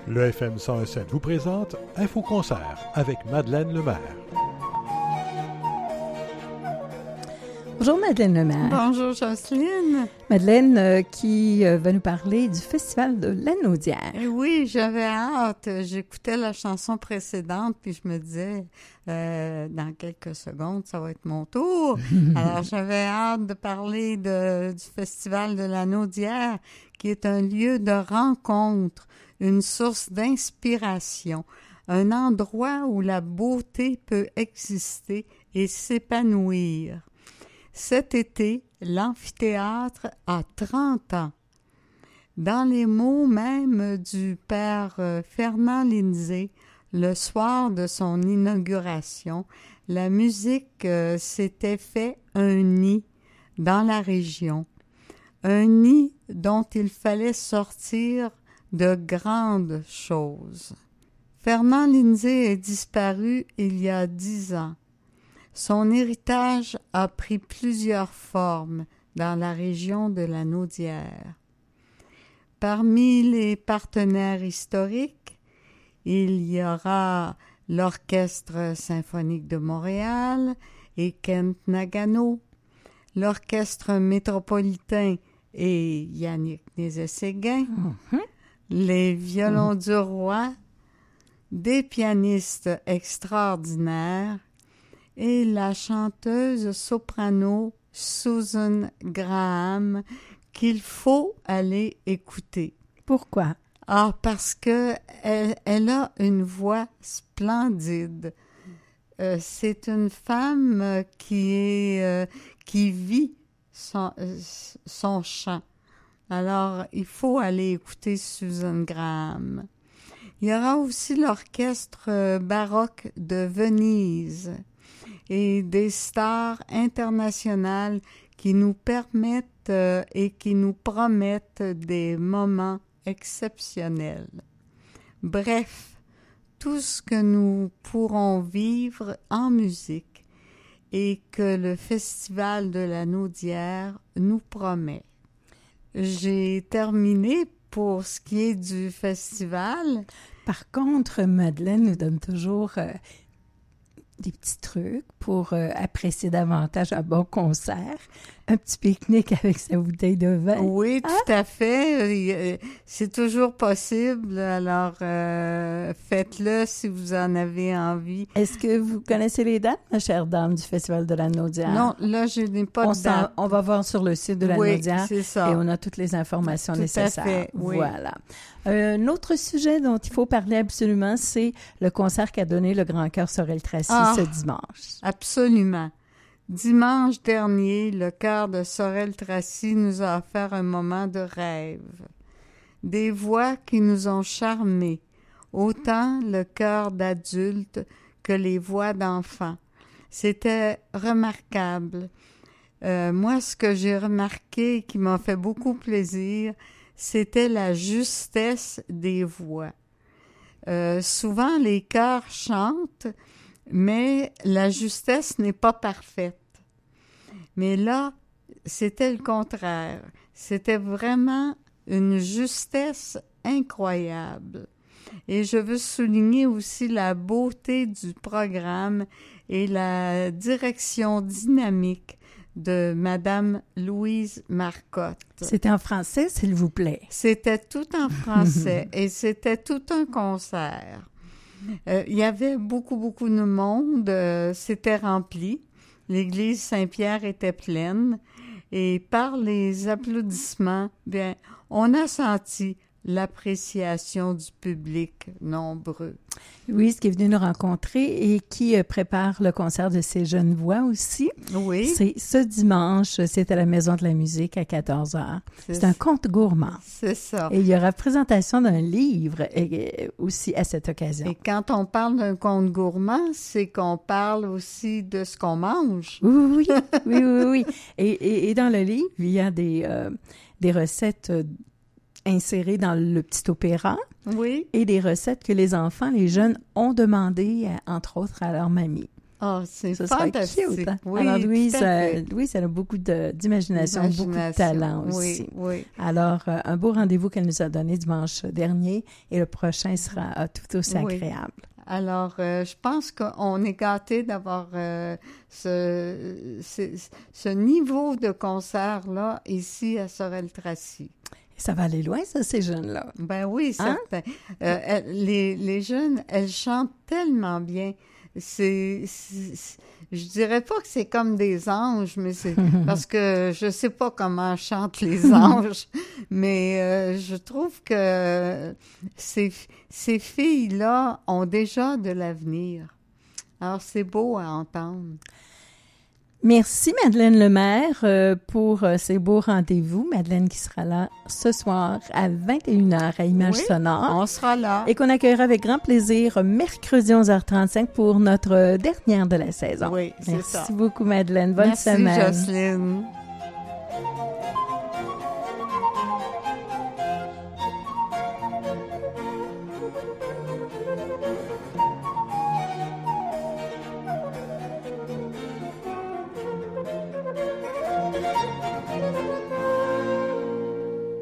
Le FM 101.7 vous présente Info-Concert avec Madeleine Lemaire. Bonjour Madeleine Lemaire. Bonjour Jocelyne. Madeleine qui va nous parler du Festival de l'Anaudière. Oui, j'avais hâte. J'écoutais la chanson précédente puis je me disais, dans quelques secondes, ça va être mon tour. Alors j'avais hâte de parler du Festival de l'Anaudière qui est un lieu de rencontre, une source d'inspiration, un endroit où la beauté peut exister et s'épanouir. Cet été, l'amphithéâtre a 30 ans. Dans les mots même du père Fernand Lindsay, le soir de son inauguration, la musique s'était fait un nid dans la région. Un nid dont il fallait sortir de grandes choses. Fernand Lindsay est disparu il y a 10 ans. Son héritage a pris plusieurs formes dans la région de l'Anaudière. Parmi les partenaires historiques, il y aura l'Orchestre symphonique de Montréal et Kent Nagano, l'Orchestre métropolitain et Yannick Nézet-Séguin, les violons du roi, des pianistes extraordinaires et la chanteuse soprano Susan Graham qu'il faut aller écouter. Pourquoi? Ah, parce que elle a une voix splendide. C'est une femme qui vit son chant. Alors, il faut aller écouter Susan Graham. Il y aura aussi l'orchestre baroque de Venise et des stars internationales qui nous permettent et qui nous promettent des moments exceptionnels. Bref, tout ce que nous pourrons vivre en musique et que le Festival de l'Anaudière nous promet. J'ai terminé pour ce qui est du festival. Par contre, Madeleine nous donne toujours des petits trucs pour apprécier davantage un bon concert. Un petit pique-nique avec sa bouteille de vin. Oui, tout à fait. C'est toujours possible. Alors, faites-le si vous en avez envie. Est-ce que vous connaissez les dates, ma chère dame, du Festival de l'Anaudière? Non, là, je n'ai pas de date. On va voir sur le site de l'Anaudière. Oui, c'est ça. Et on a toutes les informations nécessaires. Tout à fait, oui. Voilà. Un autre sujet dont il faut parler absolument, c'est le concert qu'a donné le Grand Chœur Sorel Tracy ce dimanche. Absolument. Dimanche dernier, le chœur de Sorel Tracy nous a offert un moment de rêve. Des voix qui nous ont charmés, autant le chœur d'adultes que les voix d'enfants. C'était remarquable. Moi, ce que j'ai remarqué et qui m'a fait beaucoup plaisir, c'était la justesse des voix. Souvent, les chœurs chantent, mais la justesse n'est pas parfaite. Mais là, c'était le contraire. C'était vraiment une justesse incroyable. Et je veux souligner aussi la beauté du programme et la direction dynamique de Madame Louise Marcotte. C'était en français, s'il vous plaît. C'était tout en français et c'était tout un concert. Il y avait beaucoup de monde. C'était rempli. L'église Saint-Pierre était pleine. Et par les applaudissements, bien, on a senti l'appréciation du public nombreux. Louise qui est venue nous rencontrer et qui prépare le concert de ses jeunes voix aussi. Oui. C'est ce dimanche, c'est à la Maison de la musique à 14h. C'est un conte gourmand. C'est ça. Et il y aura présentation d'un livre aussi à cette occasion. Et quand on parle d'un conte gourmand, c'est qu'on parle aussi de ce qu'on mange. Oui. Et dans le livre, il y a des recettes insérées dans le petit opéra. Oui. Et des recettes que les enfants, les jeunes ont demandées, entre autres, à leur mamie. Oh, c'est Ce sera fantastique. cute. Hein? Oui, Alors, Louise, tout à fait. Louise, elle a beaucoup d'imagination, beaucoup de talent aussi. Oui, oui. Alors, un beau rendez-vous qu'elle nous a donné dimanche dernier et le prochain sera tout aussi Oui. agréable. Alors, je pense qu'on est gâtés d'avoir ce niveau de concert-là ici à Sorel-Tracy. Et ça va aller loin, ça, ces jeunes-là. Ben oui, Hein? certain. Les jeunes, elles chantent tellement bien. Je dirais pas que c'est comme des anges, mais c'est parce que je sais pas comment chantent les anges, mais je trouve que ces filles-là ont déjà de l'avenir. Alors, c'est beau à entendre. Merci, Madeleine Lemaire, pour ces beaux rendez-vous. Madeleine qui sera là ce soir à 21h à Images Oui, sonores. on sera là. Et qu'on accueillera avec grand plaisir mercredi 11h35 pour notre dernière de la saison. Oui, c'est ça. Merci beaucoup, Madeleine. Bonne semaine. Merci, Jocelyne.